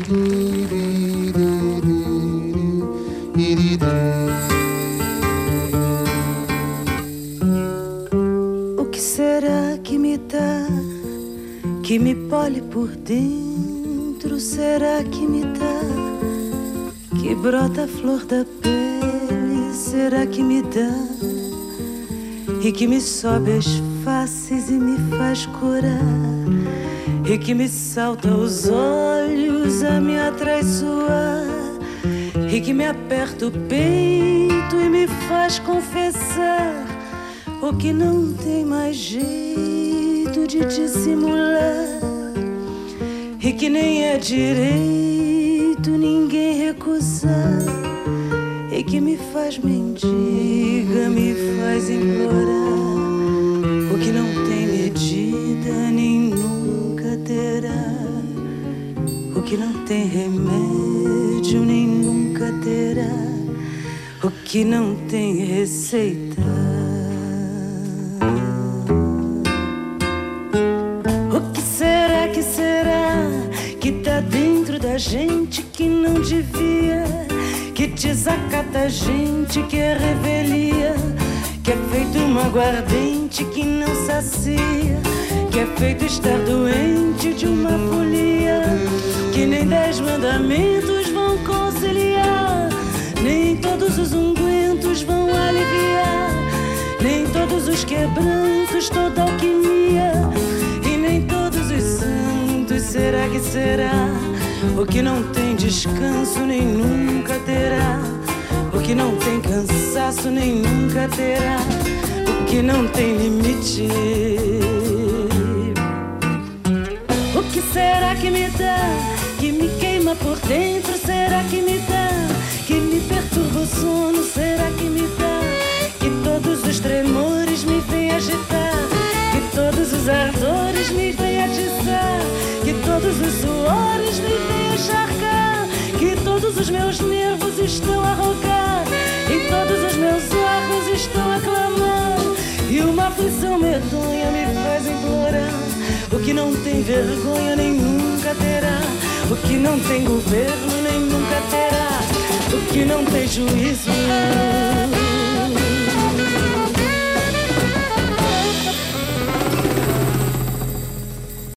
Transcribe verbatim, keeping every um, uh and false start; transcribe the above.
O que será que me dá, que me pole por dentro? Será que me dá, que brota a flor da pele? Será que me dá, e que me sobe as faces e me faz curar, e que me salta aos olhos a me atraiçoar, e que me aperta o peito e me faz confessar o que não tem mais jeito de dissimular, e que nem é direito ninguém recusar, e que me faz mendiga, me faz implorar o que não tem medida nem nunca terá, o que não tem remédio nem nunca terá, o que não tem receita. O que será, que será que tá dentro da gente que não devia, que desacata a gente, que é revelia, que é feito uma aguardente que não sacia, que é feito estar doente de uma folia, que nem dez mandamentos vão conciliar, nem todos os ungüentos vão aliviar, nem todos os quebrantos, toda alquimia, e nem todos os santos. Será que será o que não tem descanso nem nunca terá, o que não tem cansaço nem nunca terá, o que não tem limite? O que será que me dá, que me queima por dentro? Será que me dá, que me perturba o sono? Será que me dá, que todos os tremores me vêm agitar, que todos os ardores me vêm atiçar, que todos os suores me vêm encharcar, que todos os meus nervos estão a rogar, e todos os meus órgãos estão a clamar, e uma aflição medonha me faz implorar o que não tem vergonha nem nunca terá, o que não tem governo nem nunca terá, o que não tem juízo